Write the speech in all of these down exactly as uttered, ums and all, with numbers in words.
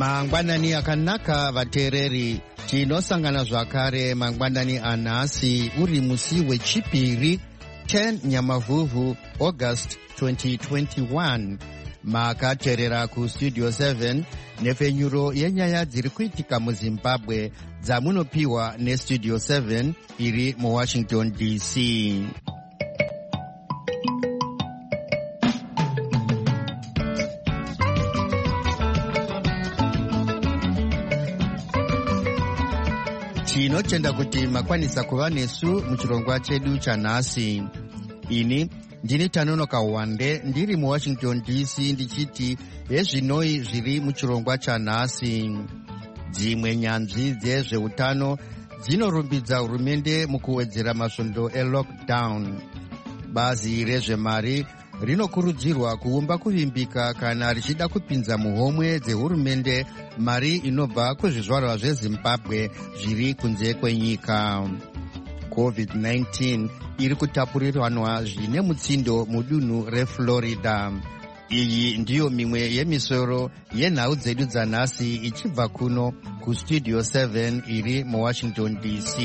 Mangwanani akanaka vateereri, tinosangana zvakare mangwanani anhasi uri musi wechipiri ten Nyamavhuvhu August twenty twenty-one. Makateerera kustudio seven nepfenyuro yenyaya dziri kuitika muZimbabwe dzamunopiwa nestudio seven iri muWashington D C. Tinotenda kuti makwanisa kuva nesu muchirongwa chedu chanhasi. Ini ndini Tanonoka Wande ndiri muWashington D C ndichiti hezvinoi zviri muchirongwa chanhasi. Dzimwe nyanzvi dzezveutano dzinorumbidza hurumende mukuwedzera masvondo elockdown. Bazi rezvemari rinokurudzirwa kuumba kuvimbika kana richida kupinza muhomwe dzehurumende mari inobva kuzvizvarwa zveZimbabwe zviri kunze kwenyika. covid nineteen iri kutapurirwanwa zvine mutsindo mudunhu reFlorida. Iyi ndiyo mimwe yemisoro yenhau dzedu dzanhasi ichibva kuno kustudio seven iri muWashington D C.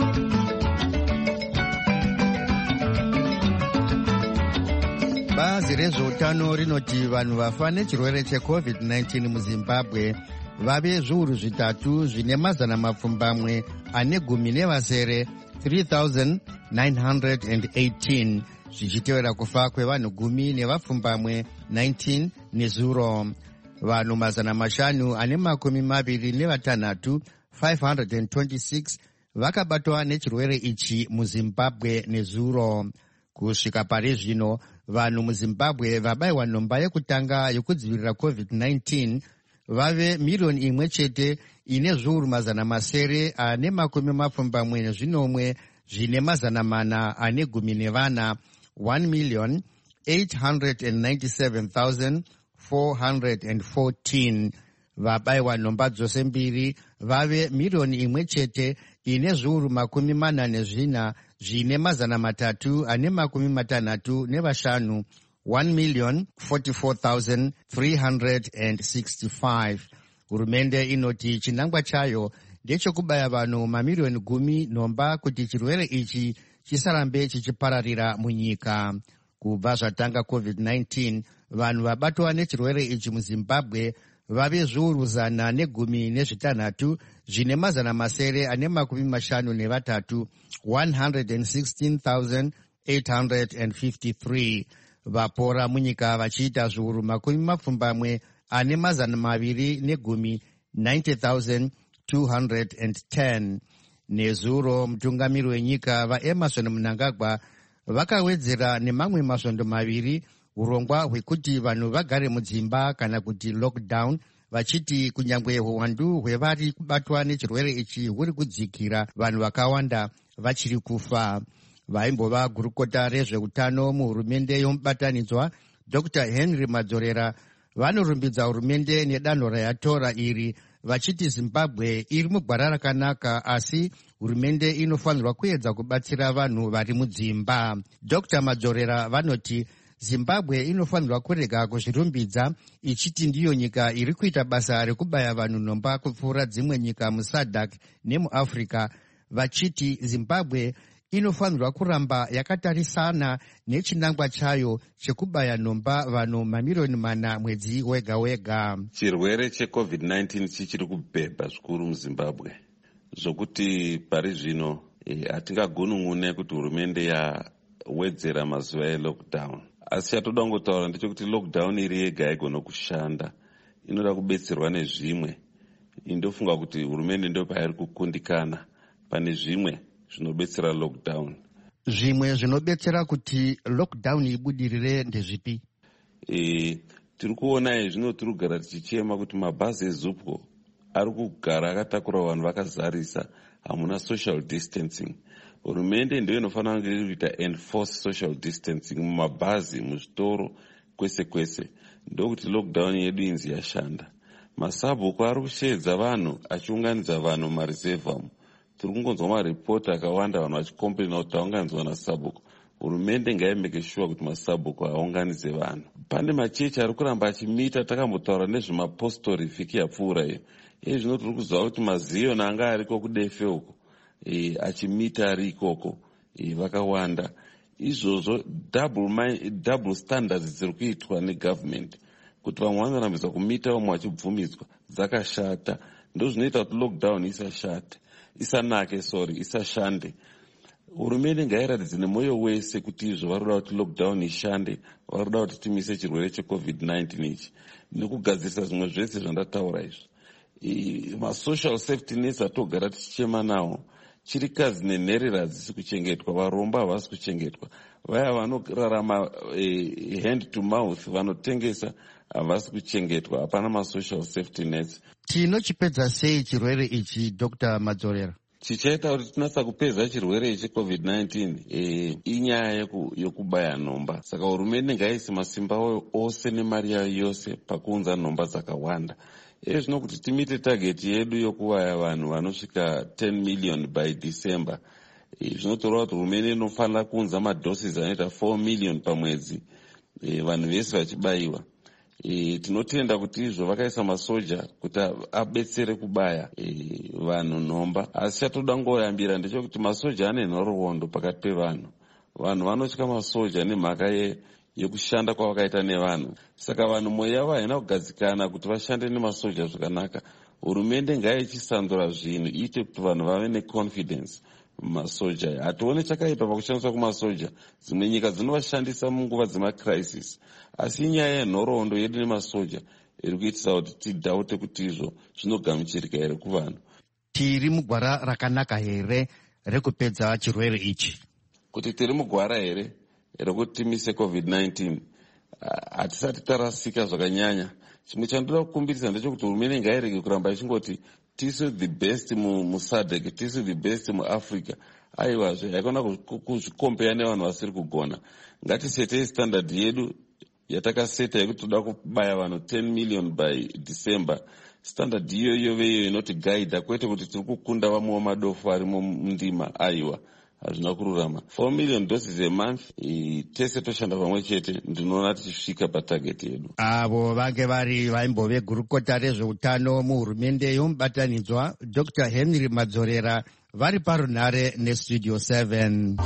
Bazi rezveutano rinoti vanhu vafa nechirwere checovid nineteen muZimbabwe vave zviuru zvitatu zvine mazana mapfumbamwe ane gumi nevasere three thousand nine hundred eighteen, zvichitevera kufa kwevanhu gumi nevapfumbamwe nineteen nezuro. Vanhu mazana mashanu ane makumi maviri nevatanhatu five hundred twenty-six vakabatwa nechirwere ichi muZimbabwe nezuro. Kusvika pari zvino vanhu muZimbabwe vabayiwa nhomba yekutanga yokudzivirira covid nineteen vave miriyoni imwe chete ine zviuru mazana masere ane makumi mapfumbamwe nezvinomwe zvine mazana mana ane gumi nevana one million eight hundred ninety-seven thousand four hundred fourteen. Vabayiwa nhomba dzose mbiri vave miriyoni imwe chete ine zviuru makumi mana nezvina zvine mazana matatu ane makumi matanhatu nevashanu one million forty-four thousand three hundred sixty-five. Hurumende inoti chinangwa chayo ndechekubaya vanhu mamiriyoni gumi nhomba kuti chirwere ichi chisarambe chichipararira munyika. Kubva zvatanga covid nineteen vanhu vabatwa nechirwere ichi muZimbabwe vave zviuru zana negumi nezvitanhatu zvine mazana masere ane makumi mashanu nevatatu one hundred sixteen thousand eight hundred fifty-three. Vapora munyika vachiita zviuru makumi mapfumbamwe ane mazana maviri negumi ninety thousand two hundred ten. Nezuro mutungamiri wenyika vaEmerson Mnangagwa vakawedzera nemamwe masvondo maviri urongwa hwekuti vanhu vagare mudzimba kana kuti lockdown, vachiti kunyangwe uwandu hwevari kubatwa nechirwere ichi huri kudzikira, vanhu vakawanda vachiri kufa. Vaimbova gurukota rezveutano muhurumende yomubatanidzwa Doctor Henry Madzorera vanorumbidza hurumende nedanho rayatora iri vachiti Zimbabwe iri mugwara rakanaka asi hurumende inofanirwa kuedza kubatsira vanhu vari mudzimba. Doctor Madzorera vanoti Zimbabwe inofanirwa kurega kuzvirumbidza ichiti ndiyo nyika iri kuita basa rekubaya vanhu nhomba kupfuura dzimwe nyika muSADC nemuAfrica, vachiti Zimbabwe inofanirwa kuramba yakatarisana nechinangwa chayo chekubaya nhomba vanhu mamiriyoni mana mwedzi wega wega. Chirwere checovid nineteen chichiri kubhebha zvikuru muZimbabwe zvokuti pari zvino hatingagunun'une kuti hurumende yawedzera mazuva elockdown. Asi chatoda kungotaura ndechekuti lockdown iri yega haigona kushanda, inoda kubetserwa nezvimwe. Indofunga kuti hurumende ndo pairi kukundikana pane zvimwe zvinobetsera lockdown. Zvimwe zvinobetsera kuti lockdown ibudirire ndezvipi? E, tiri kuona zvino tiri kugara tichichema kuti mabhazi eZupco ari kugara akatakura vanhu vakazarisa, hamuna social distancing. Hurumende ndio inofanira kunge kuita enforce social distancing mumabhazi, muzvitoro, kwese kwese. Ndokuti lockdown yedu inzi yashanda. Masabhuku ari kusheedza vanhu achiunganidza vanhu mumareserve. Tiri kungonzwa maripoti akawanda vanhu vachikomplaina kuti taunganidzwa naSabhuku. hurumende ngaimeke sure kuti masabhuku aunganidze vanhu. Pane machechi ari kuramba achimita, takambotaura nezvemapostori vhiki yapfuura iyo. Izvi zvino tiri kuziva kuti maziyoni anga ariko kudefe uko e, achimita ari ikoko e, vakawanda. Izvozvo double, my, double standards dziri kuitwa negovernment kuti vamwe vanorambisa kumita vamwe vachibvumidzwa dzakashata. Ndo zvinoita kuti lockdown isashate isanake sorry isashande. Hurumende ngairatidze nemwoyo wese kuti izvo vari kuda kuti lockdown ishande, vari kuda kuti timise chirwere checovid nineteen ichi nekugadzirisa zvimwe zvese zvandataura izvo. Masocial safety nets atogara tichichema nawo chirikazi nenherera hadzisi kuchengetwa, varombo havasi kuchengetwa, vaya vanorarama eh, hand to mouth vanotengesa havasi kuchengetwa, hapana masocial safety nets. Tinochipedza sei chirwere ichi Doctor Madzorera? Chichaita kuti tinatsa kupedza chirwere ichi covid nineteen e, inyaya yokubaya nhomba. Saka hurumende ngaise masimba ose nemari yayo yose pakuunza nhomba dzakawanda. Izvi zvino kuti timite target yedu yokuvaya vanhu vanosvika ten million by December. E, zvinotorwa kuti hurumende inofanira kuunza madoses anoita four million pamwedzi, e, vanhu vese vachibayiwa. E, tinotenda kuti izvo vakaisa masoja kuti abetsere kubaya e, vanhu nhomba. Asi chatoda ngoyambira ndechekuti masoja ane nhoroondo pakati pevanhu. Vanhu vanotya masoja nemhaka ye yekushanda kwavakaita nevanhu. Saka vanhu mwoyo yavo haina kugadzikana kuti vashande nemasoja zvakanaka. Hurumende ngaichisandura zvinhu iite kuti vanhu vave neconfidence mumasoja. Hatione chakaipa pakushandiswa kumasoja. Dzimwe nyika dzinovashandisa munguva dzemacrisis. Asi inyaya yenhoroondo yedu nemasoja iri kuitisa kuti tidhaute kuti izvo zvinogamuchirika here kuvanhu. Tiri mugwara rakanaka here rekupedza chirwere ichi? Kuti tiri mugwara here rekuti timise covid nineteen hatisati tarasika zvakanyanya. Chimwe chandoda kukumbirisa ndechekuti hurumende ngairege kuramba ichingoti tisu the best musadek, tisu the best muAfrica. Aiwazve haikona kuzvikompeya nevanhu vasiri kugona. Ngatisetei standard yedu yatakaseta yekuti toda kubaya vanhu ten million by December. Standard iyoyo veyo inotigaidha, kwete kuti tiri kukunda vamwe madofu arimo mundima. Aiwa, hazvina kururama. four million doses a month, tese toshanda pamwe chete, ndinoona tichisvika patarget yedu. Avo vange vari vaimbove gurukota rezveutano muhurumende yomubatanidzwa Doctor Henry Madzorera vari parunhare nestudio seven.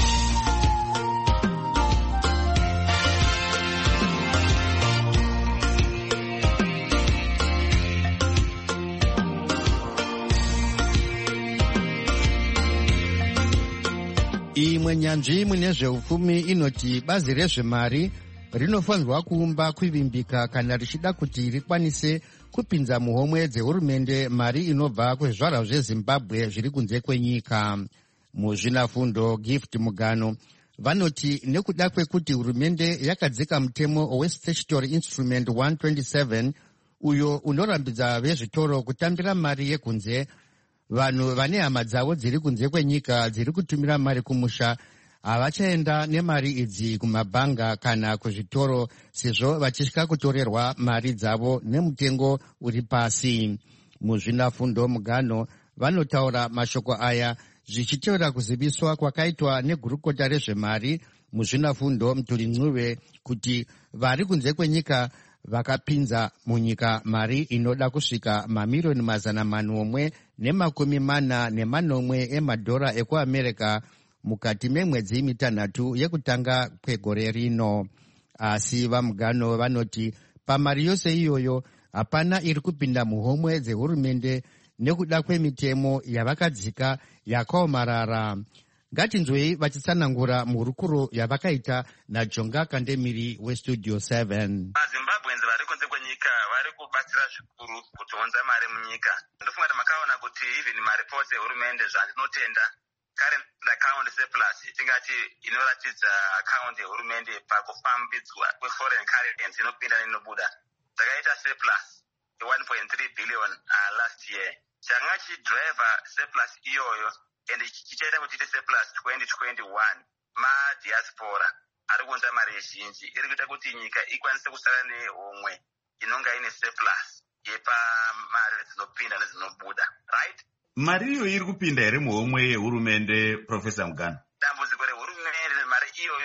Imwe nyanzvi mune zveupfumi inoti bazi rezvemari rinofanirwa kuumba kuvimbika kana richida kuti rikwanise kupinza muhomwe dzehurumende mari inobva kuzvizvarwa zveZimbabwe zviri kunze kwenyika. Muzvinafundo Gift Mugano vanoti nekuda kwekuti hurumende yakadzika mutemo weStatutory Instrument one twenty-seven uyo unorambidza vezvitoro kutambira mari yekunze, vanhu vane hama dzavo dziri kunze kwenyika dziri kutumira mari kumusha havachaenda nemari idzi kumabhanga kana kuzvitoro sezvo vachitya kutorerwa mari dzavo nemutengo uri pasi. Muzvinafundo Mugano vanotaura mashoko aya zvichiteura kuziviswa kwakaitwa negurukota rezvemari muzvinafundo Muturincube kuti vari kunze kwenyika vakapinza munyika mari inoda kusvika mamirioni mazana manomwe nemakumi mana nemanomwe emadhora ekuAmerica mukati memwedzi mitanhatu yekutanga kwegore rino. Asi vaMugano vanoti pamari yose iyoyo hapana iri kupinda muhomwe dzehurumende nekuda kwemitemo yavakadzika yakaomarara. Ngatinzwei vachitsanangura mhurukuro yavakaita naJonga Kandemiri westudio seven. Zimbabweans vari kunze kwenyika vari kubatsira zvikuru kutonza mari munyika. Ndofunga kuti makaona kuti even maripoti ehurumende zvandinotenda current account surplus tingati inoratidza account yehurumende pakufambidzwa kweforeign currency inopinda neinobuda takaita surplus one point three billion uh, last year. Changa chidriver surplus iyoyo and chichaita kuti ite surplus twenty twenty-one madiaspora ari kuunza mari zhinji iri kuita kuti nyika ikwanise kusara nehomwe inonga ine surplus yepa mari dzinopinda nedzinobuda, right? Mari iyo iri kupinda here muhomwe yehurumende, Professor Mugano? Dambudziko rehurumende mari iyoyo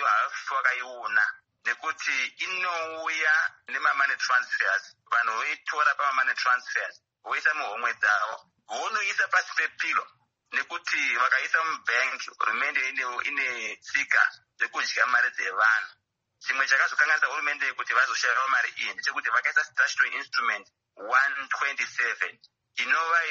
nekuti inouya nemamane transfers, vanhu voitora pamamane transfers voisa muhomwe dzavo vonoisa pasi pepilo, nekuti vakaisa mubhengi hurumende ine tsika dzekudya mari dzevanhu. Chimwe chakazokanganisa hurumende kuti vazoshayiwa mari iyi ndechekuti vakaisa statutory instrument one twenty-seven inova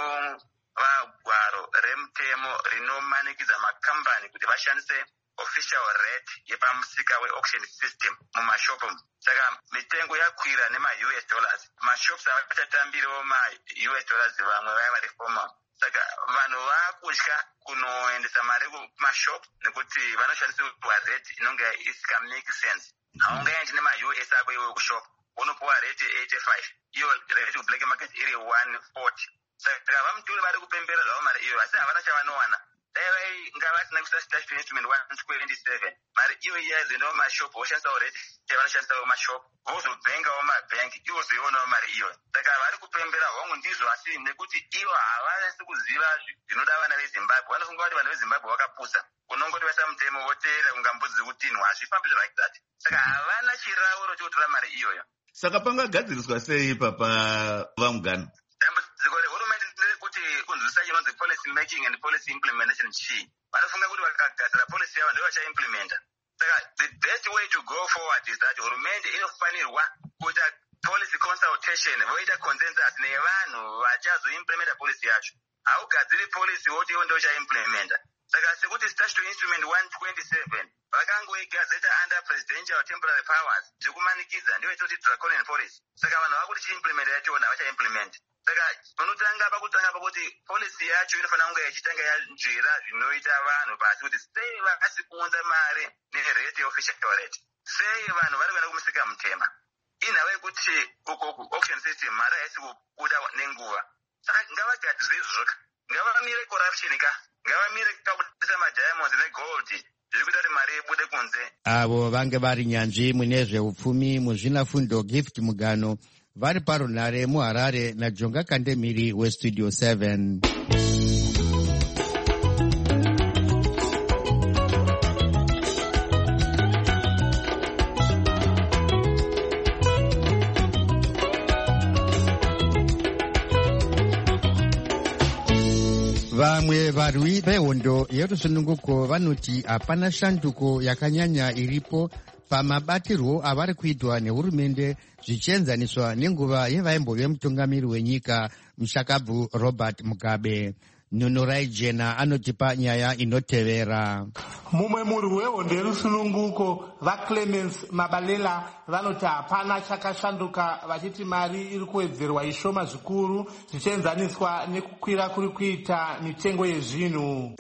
inova gwaro remutemo rinomanikidza makambani kuti vashandise official rate yepamusika we-auction system mumashopu. Saka mitengo yakwira nema-U S dollars, mashops avachatambiriwo ma-U S dollars vamwe vaya vari formal. Saka vanhu vakutya kunoendesa mari kumashop nekuti vanoshandisirwa rate inonge isika make sense. Haungaendi nema-U S ako iwe kushop unopuwa rate eighty-five, iyo rate kublack market iri one forty. Saka vamutule vari kupembera zvavo mari iyo, asi havana chavanowana. Dai ngavasina kuisa statutory instrument one twenty-seven, mari iyo iyazoendawo mashop voshandisawo rate yavanoshandisawo mashop, vozobhengawo mabhengi ivo zoionawo mari iyo. Saka vari kupembera hongu ndizvo, asi nekuti ivo havasi kuziva zvinoda vana veZimbabwe. Vanofunga kuti vanhu veZimbabwe vakapusa, unongoti vaisa mutemo woteera kunga mbudzi dzekutinhwa, hazvifambi like that. Saka havana chirauro chokutora mari iyoyo. Saka pangagadziriswa sei papa vamugana? Dambudziko rehurumende nderekuti kunzwisa chinonzi policy making and policy implementation chi. Vanofunga kuti vakagadzira policy yavo ndivo vachaimplementa. Saka the best way to go forward is that hurumende inofanirwa kuita policy consultation, voita consensus nevanhu vachazoimplementa policy yacho. Haugadziri policy woti ivo ndivo vachaimplementa. Saka sekuti statutory instrument one twenty-seven vakangoigadzeta under presidential temporary powers zvekumanikidza ndivo itoti draconian policy. Saka vanhu vakuti chiimplementa yachona vachaimplementa. Saka unotanga pakutanga pakuti policy yacho inofanira kunge ichitanga yanzvira zvinoita vanhu pasi kuti sei vakasi kuunza mari nerate yeofficial rate, sei vanhu vari kuenda kumusika mutema. Inhava yekuti uko auction system mari haisi kubuda nenguva. Saka ngavagadzire izvozvo, ngavamire corruption ka, ngavamire kakubudisa madiamonds negold zviri kuita kuti mari ibude kunze. Avo vange vari nyanzvi mune zveupfumi muzvinafundo Gift Mugano vari parunhare muHarare naJonga Kandemiri weStudio seven. Vamwe varwi vehondo yerusununguko vanoti hapana shanduko yakanyanya iripo pamabatirwo avari kuitwa nehurumende zvichienzaniswa nenguva yevaimbove mutungamiri wenyika Mushakabvu Robert Mugabe. Nunurai Jena anotipa nyaya inotevera. Mumwe murwi wehondo yerusununguko vaClemens Mabalela vanoti hapana chakashanduka, vachiti mari iri kuwedzerwa ishoma zvikuru zvichienzaniswa nekukwira kuri kuita mitengo yezvinhu.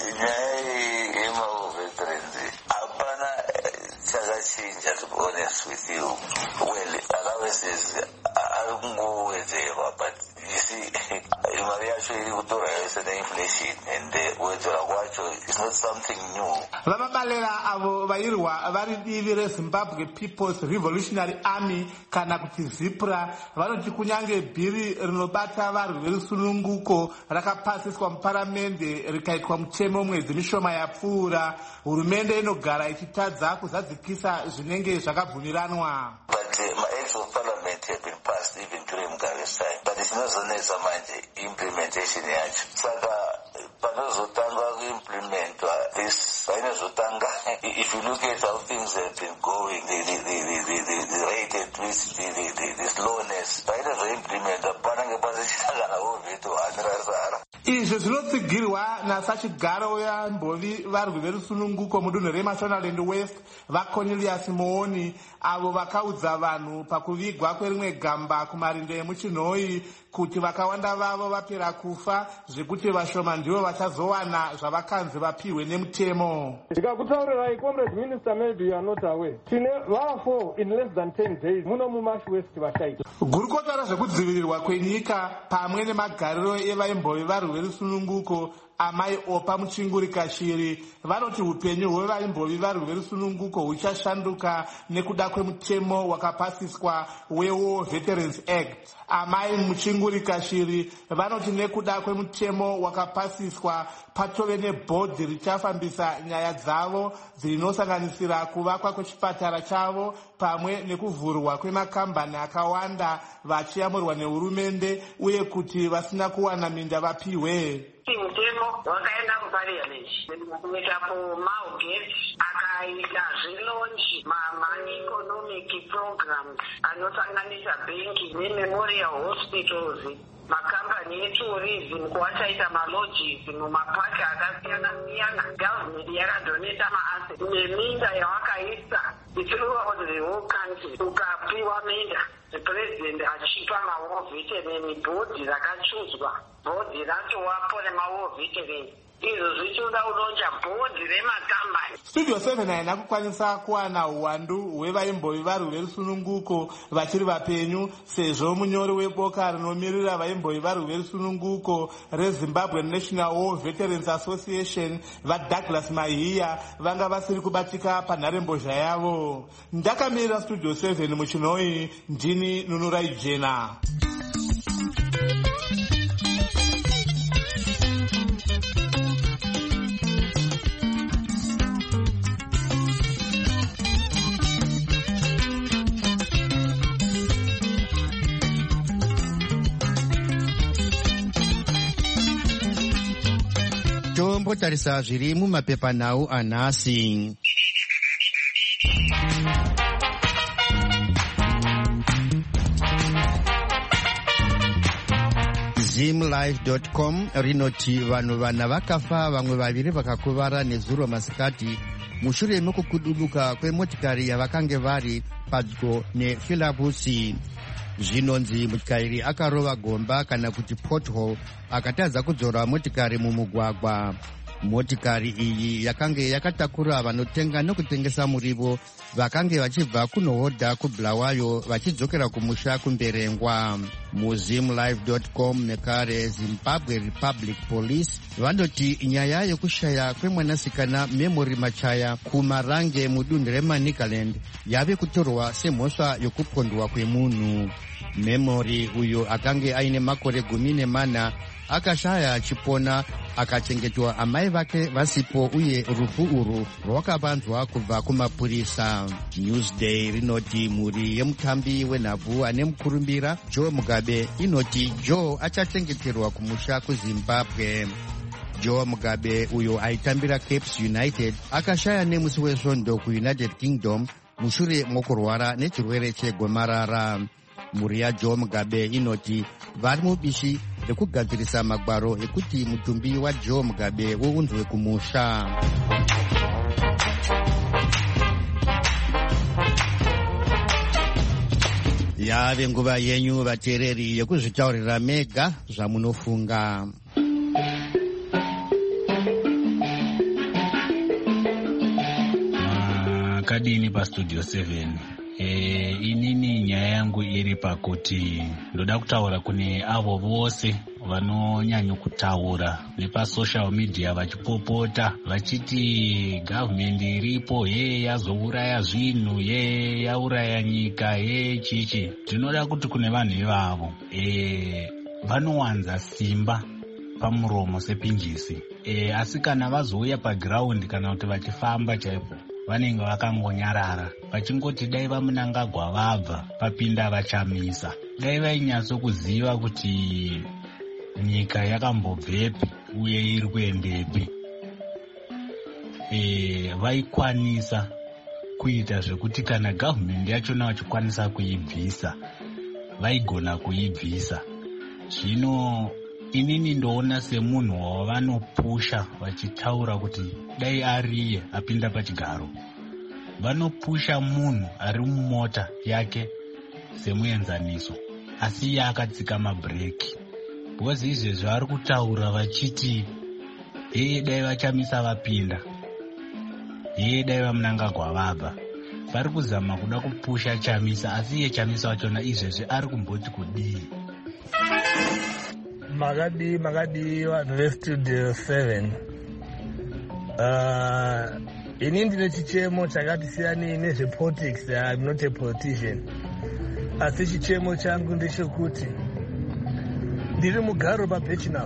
Chakachinja, to be honest with you. Well, allowances are kungowedzerwa, but you see, mari yacho iri kutora yose neinflation, and kuwedzerwa kwacho is not something new. Vamabalela avo vairwa vari divi reZimbabwe People's Revolutionary Army kana kuti ZIPRA vanoti kunyange bhiri rinobata varwi verusununguko rakapasiswa muparamende rikaitwa mutemo mwedzi mishoma yapfuura, hurumende inogara ichitadza kuzadzikisa zvinenge zvakabvumiranwa. But uh, my acts of parliament have been passed even during Mugabe's time, but chinozonetsa manje implementation yacho. Saka panozotanga kuimplementwa this painozotanga, if you look at how things have been going, the the the the, the, the rate at which the the, the, the slowness painozoimplementa panenge pasichitanganawo veto hanirasara. Izvo zvinotsigirwa nasachigaro yambovi varwi verusununguko mudunhu reMashonaland West vaCornelius Mooni, avo vakaudza vanhu pakuvigwa kwerimwe gamba kumarindo emuchinhoi kuti vakawanda vavo vapera kufa zvekuti vashoma ndivo vachazowana zvavakanzi vapiwe nemutemo. Ndikakutaurirai comrade minister, maybe you are not aware. Tine vafo in less than ten days muno muMash West vashaita. Gurukota rezvekudzivirirwa kwenyika pamwe nemagariro evaimbovi varwi verusununguko amai Opa Muchingurikashiri vanoti upenyu hwevaimbovi vari hwerusununguko huchashanduka nekuda kwemutemo wakapasiswa weWar Veterans Act. Amai Muchingurikashiri vanoti nekuda kwemutemo wakapasiswa patove nebhodhi richafambisa nyaya dzavo dzinosanganisira kuvakwa kwechipatara chavo pamwe nekuvhurwa kwemakambani akawanda vachiyamurwa nehurumende uye kuti vasina kuwana minda vapiwe. Mutemo wakaenda kuparliament kuitapo Mal Gates akaita zvilonji ma-economic programs anosanganisa benki nememorial hospitals, makambani etourism, kuachaita malodges mumapaki akasiyana-siyana. Government yakadoneta maasset neminda yawakaisa throughout the whole country. Ukapiwa minda, the president achipa ma-war veteran bhodhi rakachuzwa, bhodhi racho wapo nema-war veteran. Izvo zvichida kulonja bhodhi remakambani. Studio seven haina kukwanisa kuwana uwandu hwevaimbovi vari hwerusununguko vachiri vapenyu, sezvo munyori weboka rinomirira vaimbovi vari hwerusununguko reZimbabwe National War Veterans Association vaDouglas Mahiya vanga vasiri kubatika panharembozha yavo. Ndakamirira Studio seven muchinoi, ndini Nunurai Jena. Tombotarisa zviri mumapepanhau anhasi. Zimlife dot com rinoti vanhu vana vakafa, vamwe vaviri vakakuvara nezuro masikati mushure mekukudubuka kwemotikari yavakange vari padyo nefilabusi. Zvinonzi mutikari akarova gomba kana kuti pothole akatadza kudzora motikari mumugwagwa. Motikari iyi yakange yakatakura vanotenga nokutengesa murivo vakange vachibva kunohodha kuBulawayo vachidzokera kumusha kumberengwa. Muzimlife dot com nekare Zimbabwe Republic Police vanoti nyaya yekushaya kwemwanasikana Memory Machaya kuMarange mudunhu reManicaland yave kutorwa semhosva yokupondwa kwemunhu. Memory uyo akange aine makore gumi nemana akashaya achipona akachengetwa amai vake vasipo uye rufu urwu rwakavanzwa kubva kumapurisa. Newsday rinoti mhuri yemutambi wenhabvu ane mukurumbira Joe Mugabe inoti Joe achachengeterwa kumusha kuZimbabwe. Joe Mugabe uyo aitambira Capes United akashaya nemusi wesvondo kuUnited Kingdom mushure mokurwara nechirwere chegomarara. Mhuri yaJoe Mugabe inoti vari mubishi rekugadzirisa magwaro ekuti mutumbi waJoe Mugabe uunzwe kumusha. Yave nguva yenyu vateereri yekuzvitaurira mega zvamunofunga. Kadini pa Studio seven. E, inini nyaya yangu iri pakuti ndoda kutaura kune avo vose vanonyanya kutaura nepasocial media vachipopota vachiti government iripo ye yazouraya zvinhu ye yauraya nyika ye chichi. Tinoda kuti kune vanhu ivavo e, vanowanza simba pamuromo sepinjisi e, asi kana vazouya paground kana kuti vachifamba chaipo vanenge vakangonyarara vachingoti dai vamunangagwa vabva papinda vachamisa. Dai vainyatso kuziva kuti nyika yakambobvepi uye iri kuendepi, e, vaikwanisa kuita zvekuti kana government yachona vachikwanisa kuibvisa vaigona kuibvisa. Zvino inini ndoona semunhu wavanopusha vachitaura kuti dai ariye apinda pachigaro, vanopusha munhu ari mumota yake semuenzaniso asi iye akatsika mabhireki. Bhozi izvezvi vari kutaura vachiti heye dai vachamisa vapinda, heye dai vamunangagwa vabva. Vari kuzama kuda kupusha Chamisa asi iye Chamisa wachona izvezvi ari kumboti kudii. Magadi, Magadi, vanhu vestudio seven. Uh, ini ndine chichemo chakati siyanei nezvepolitics. I'm not a politician. Asi chichemo changu ndechekuti ndiri mugaro paBechnaf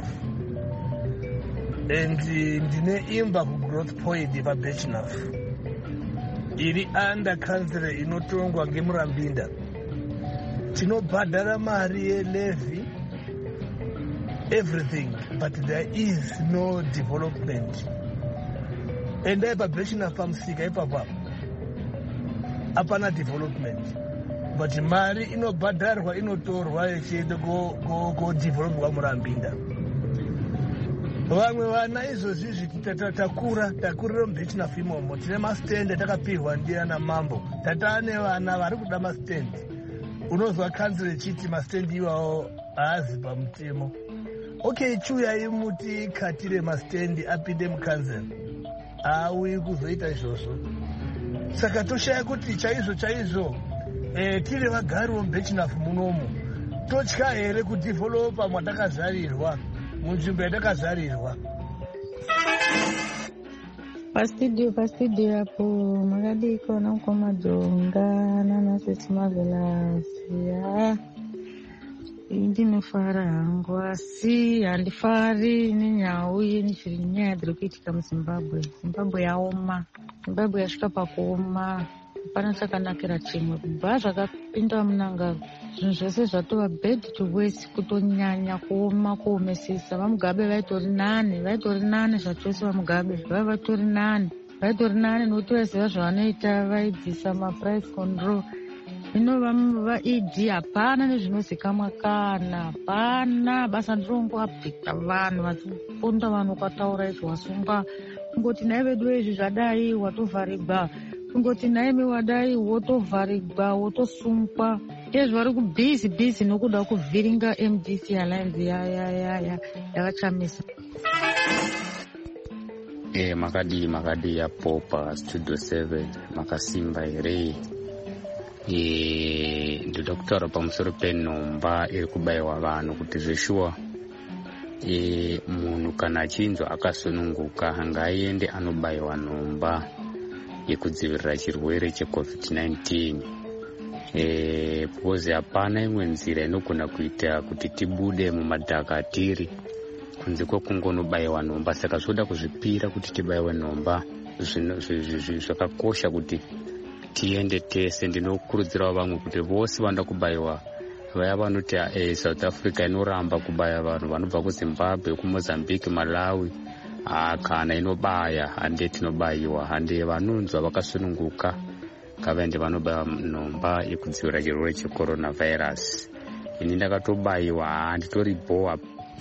and ndine imba kugrowth point paBechnaf iri under council inotongwa ngeMurambinda. Tinobhadhara mari yelevy everything, but there is no development. And paBechnaf pamusika ipapa hapana development, but mari inobhadharwa inotorwa ichienda kodevelopwa Murambinda. Vamwe vana izvozvi zviti takura takurira muBechnaf imomo tine masitende takapihwa ndiana mambo. Tatane vana vari kuda masitende. Unozwa kanzuro ichiti masitende iwawo haazi pamutemo. Okay, chuyai muti katire masitende apinde mukanzuro. Haaui kuzoita izvozvo. Saka toshaya kuti chaizvo chaizvo eh, tiri vagari vomuBechnaf munomu totya here kudevelopa mwatakazarirwa munzvimbo yatakazarirwa. Pastudio pastudio apo makadiko namukoma Jonga nanasesi Marvelous. Ya ndinofara hangu asi handifari nenyau yenizviri nyaya dziri kuitika muZimbabwe. Zimbabwe yaoma, Zimbabwe yasvika pakuoma, hapana chakanakira chimwe. Kubva zvakapinda munangaro zvinhu zvose zvatova bad to worse, kutonyanya kuoma kuomesesa. VaMugabe vaitori nane, vaitori nane zvachose. VaMugabe vaiva vatori nane, vaitori nane nokuti vaiziva zvavanoita, vaidzisa maprice control. Hino vaE D hapana nezvinozikamwa kana, hapana. Basa ndirongoabvita vanhu vachiponda vanhu ukataura izvo wasungwa. Kungoti nai vedu izvi zvadai watovharigwa, kungoti naime wadai wotovharigwa wotosungwa. Izvi vari kubhizi bhizi nokuda kuvhiringa M D C Alliance yakachamisa. Eh, makadi makadi yapo pa Studio seven makasimba here. Eh, ndoda kutaura pamusoro penhomba iri kubayiwa vanhu kuti zveshuwa e, munhu kana achinzwa akasununguka ngaaende anobayiwa nhomba yekudzivirira chirwere checovid nineteen. E, because hapana imwe nzira inogona kuita kuti tibude mumadhaka tiri kunze kwekungonobayiwa nhomba. Saka zvoda kuzvipira kuti tibayiwe nhomba. Zvakakosha kuti tiende tese. Ndinokurudzirawo vamwe kuti vose vanoda kubayiwa, vaya vanoti eh, South Africa inoramba kubaya vanhu vanobva kuZimbabwe, kuMozambique, Malawi, ah, kana inobaya hande tinobayiwa. Hande vanonzwa vakasununguka ngavaende vanobaya nhomba yekudzivirira chirwere checoronavirus. Ini ndakatobayiwa handitoripoa.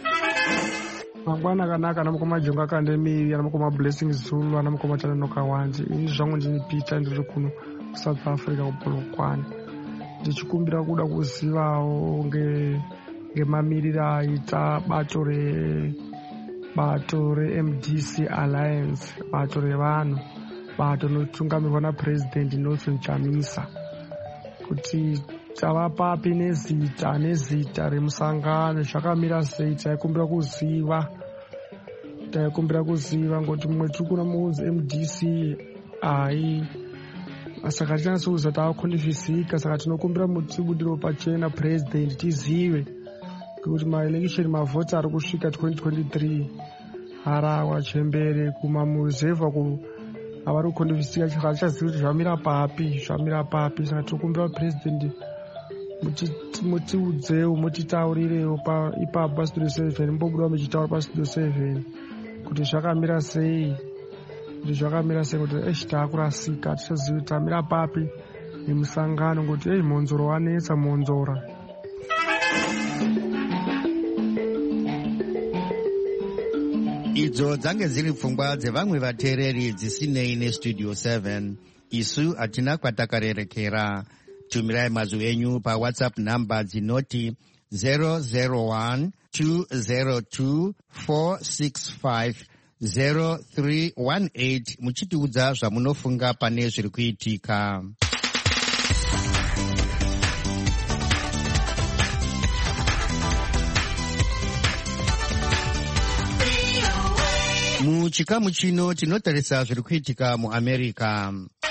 Mangwana akanaka anamukoma Jonga Academy, anamukoma Blessing Zulu, anamukoma Chananoka Wanji. Ini zvangu ndini Peter ndiri kuno South Africa kuPolokwane. Ndichikumbira kuda kuzivawo ngemamiriro aita bato re bato reM D C Alliance, bato revanhu, bato rinotungamirwa naPresident Nelson Chamisa, kuti tava papi nezita nezita remusangano zvakamira sei. Taikumbira kuziva taikumbira kuziva ngoti mumwe tiri kuna muudzi M D C ai saka tichanase kuziva tavakonifisika. Saka tinokumbira mutibudiro pachena President tizive, ngekuti maelection mavhoti ari kusvika twenty twenty-three harawa chembere kumamuzevha ku avari kukonifisika. Saka tichaziva kuti zvamira papi zvamira papi. Saka tinokumbira President mutiudzewo mutitaurirewo ipapo paStudio seven, mbobudawo muchitaura paStudio seven kuti zvakamira sei, kuti zvakamira sei, kuti eshi taakurasika tichaziva kuti tamira papi nemusangano, kuti ei monzoro wanetsa monzora. Idzo dzange dziri pfungwa dzevamwe vateereri dzisinei neStudio seven. Isu hatina kwatakarerekera. Tumirai mazwi enyu pa WhatsApp namba dzinoti zero zero one two zero two four six five zero three one eight muchitiudza zvamunofunga pane zviri kuitika. Muchikamu chino tinotarisa zviri kuitika muAmerica.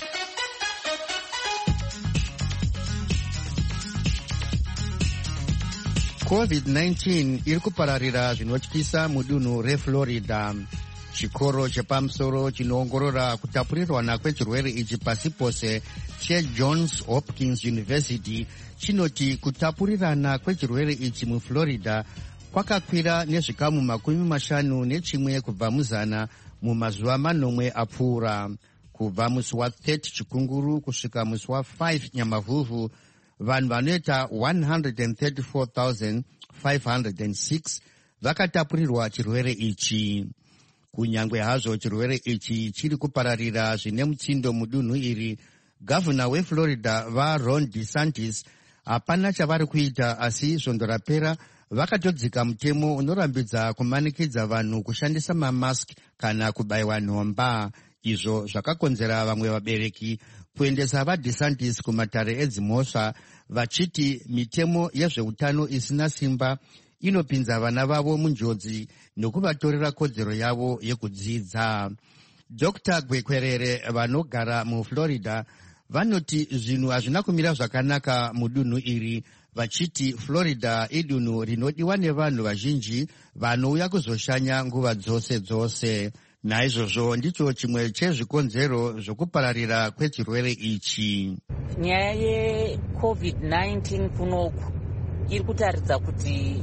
covid nineteen iri kupararira zvinotyisa mudunhu reFlorida. Chikoro chepamusoro chinoongorora kutapurirwana kwechirwere ichi pasi pose cheJohns Hopkins University chinoti kutapurirana kwechirwere ichi muFlorida kwakakwira nezvikamu makumi mashanu nechimwe kubva muzana mumazuva manomwe apfuura. Kubva musi wa-thirty chikunguru kusvika musi wa-five nyamavhuvhu, vanhu vanoita one hundred thirty-four thousand five hundred six vakatapurirwa chirwere ichi. Kunyangwe hazvo chirwere ichi chiri kupararira zvine mutsindo mudunhu iri, gavhuna weFlorida vaRon DeSantis hapana chavari kuita, asi svondo rapera vakatodzika mutemo unorambidza kumanikidza vanhu kushandisa mamask kana kubayiwa nhomba. Izvo zvakakonzera vamwe vabereki kuendesa vaDeSantis kumatare edzimhosva, vachiti mitemo yezveutano isina simba inopinza vana vavo munjodzi nokuvatorera kodzero yavo yekudzidza. Doctor Gwekwerere vanogara muFlorida vanoti zvinhu hazvina kumira zvakanaka mudunhu iri, vachiti Florida idunhu rinodiwa nevanhu vazhinji vanouya kuzoshanya nguva dzose dzose. Naizvozvo ndicho chimwe chezvikonzero zvokupararira kwechirwere ichi. Nyaya yecovid nineteen kunoku iri kutaridza kuti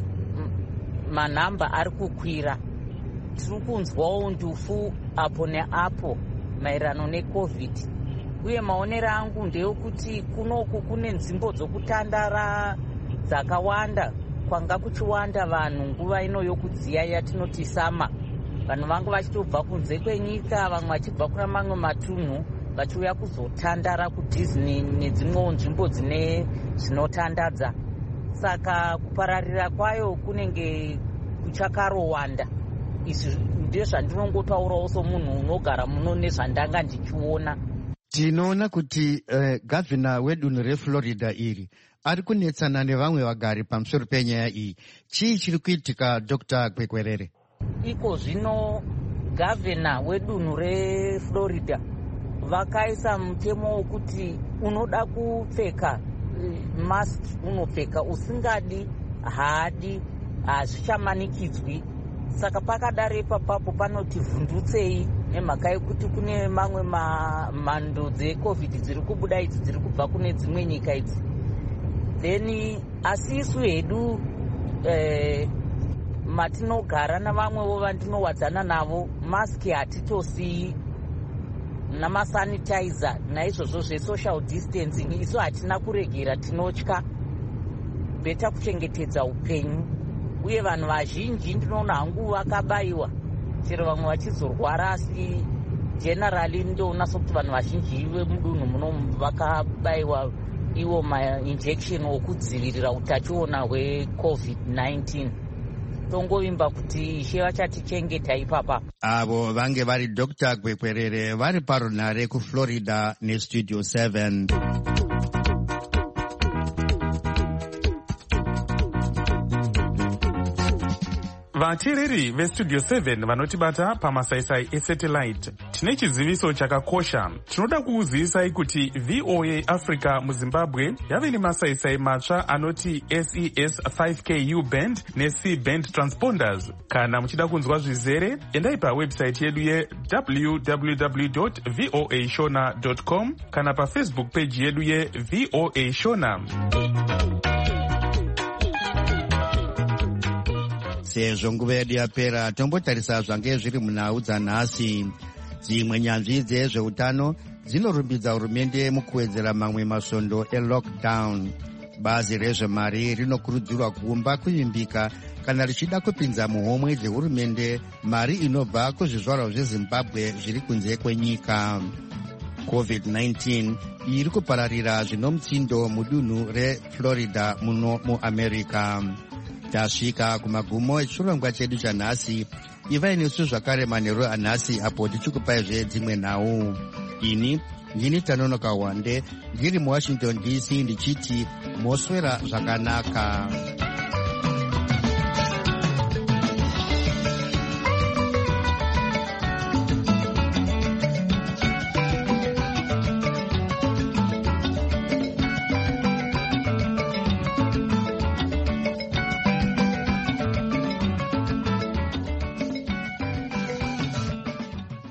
manhamba ari kukwira. Tiri kunzwawo ndufu apo neapo maererano necovid, uye maonero angu ndeyokuti kunoku kune nzvimbo dzokutandara dzakawanda kwanga kuchiwanda vanhu nguva ino yokudziya yatinoti sama. Vanhu vangu vachitobva kunze kwenyika, vamwe vachibva kuna mamwe matunhu vachiuya kuzotandara kuDisney nedzimwewo nzvimbo dzine zvinotandadza. Saka kupararira kwayo kunenge kuchakarowanda. Izvi ndezvandinongotaurawo somunhu unogara muno nezvandanga ndichiona. Tinoona kuti uh, gavhina wedunhu reFlorida iri ari kunetsana nevamwe vagari pamusoro penyaya iyi. Chii chiri kuitika, Doctor Gwekwerere? Iko zvino gavhina wedunhu reFlorida vakaisa mutemo wokuti unoda kupfeka mask unopfeka, usingadi haadi hazvichamanikidzwi. Saka pakadaro ipapapo panoti vhundutsei nemhaka yekuti kune mamwe mhando dzecovid dziri kubuda idzi dziri kubva kune dzimwe nyika idzi. Then asi isu hedu eh, matinogara navamwewo vandinowadzana navo maski hatitosii namasanitizer, naizvozvo zvesocial distancing isu hatina kuregera, tinotya. Beta kuchengetedza upenyu, uye vanhu vazhinji ndinoona hangu vakabayiwa, chero vamwe vachizorwara, asi generally ndoona sokuti vanhu vazhinji vemudunhu muno vakabayiwa iwo mainjection okudzivirira utachiona hwecovid nineteen. Tongovimba kuti Ishe vachatichengeta ipapa. Avo vange vari Doctor Gwekwerere vari parunhare kuFlorida neStudio seven. Vateereri veStudio seven vanotibata pamasaisai esatellite, tine chiziviso chakakosha. Tinoda kukuzivisai kuti V O A Africa muZimbabwe yave nemasaisai matsva anoti S E S five K U band neC band transponders. Kana muchida kunzwa zvizere, endai pawebsite yedu ye w w w dot v o a shona dot com kana paFacebook page yedu ye V O A Shona. Sezvo nguva yedu yapera, tombotarisa zvange zviri munhau dzanhasi. Dzimwe nyanzvi dzezveutano dzinorumbidza hurumende mukuwedzera mamwe masvondo elockdown. Bazi rezvemari rinokurudzirwa kuumba kuvimbika kana richida kupinza muhomwe dzehurumende mari inobva kuzvizvarwa zveZimbabwe zviri kunze kwenyika. covid nineteen iri kupararira zvino mutsindo mudunhu reFlorida muno muAmerica. Tasvika kumagumo echirongwa chedu chanhasi. Ivai nesu zvakare manheru anhasi apo tichikupaizve dzimwe nhau. Ini ndini Tanonoka Wande ndiri muWashington D C ndichiti moswera zvakanaka.